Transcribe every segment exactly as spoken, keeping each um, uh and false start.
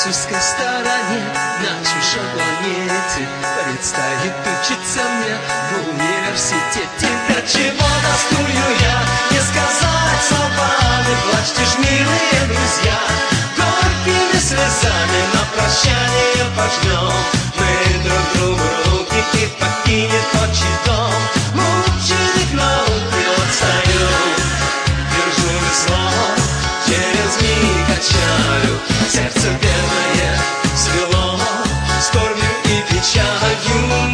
французской стороне, на чужой планете предстоит учиться мне в университете. Для чего тоскую я, не сказать словами, плачьте ж, милые друзья, горькими слезами на прощание пожмем мы друг другу руки, и покинет отчий дом мученик науки. Вот стою, держу весло, через миг качаю, сердце бедное свело скорбью и печалью.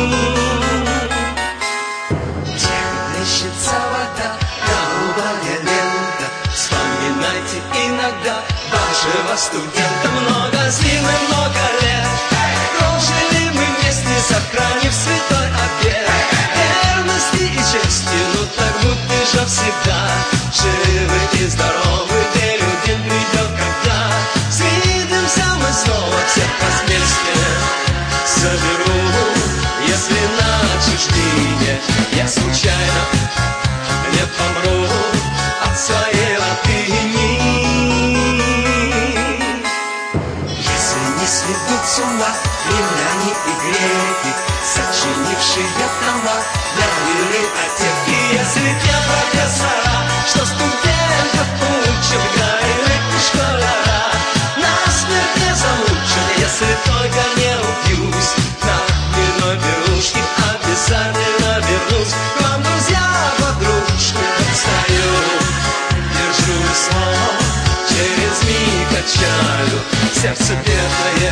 Тихо плещется вода, голубая лента, вспоминайте иногда вашего студента. Много зим и много лет прожили мы вместе, сохранив святой обет верности и чести. Ну так будто же всегда живы и здоровы, верю, день придет, когда свидимся мы снова. Всех вас вместе соберу, если на чужбине я случайно не помру от своей латыни. Если не сведут с ума римляне и греки, сочинившие тома для библиотеки, если те профессора, что студентов учат, грают и школяра насмерть не замучат, если только не упьюсь на виной пирушки, обязательно вернусь к вам, друзья, подружки. Встаю, держу слово, через миг качаю, сердце бедное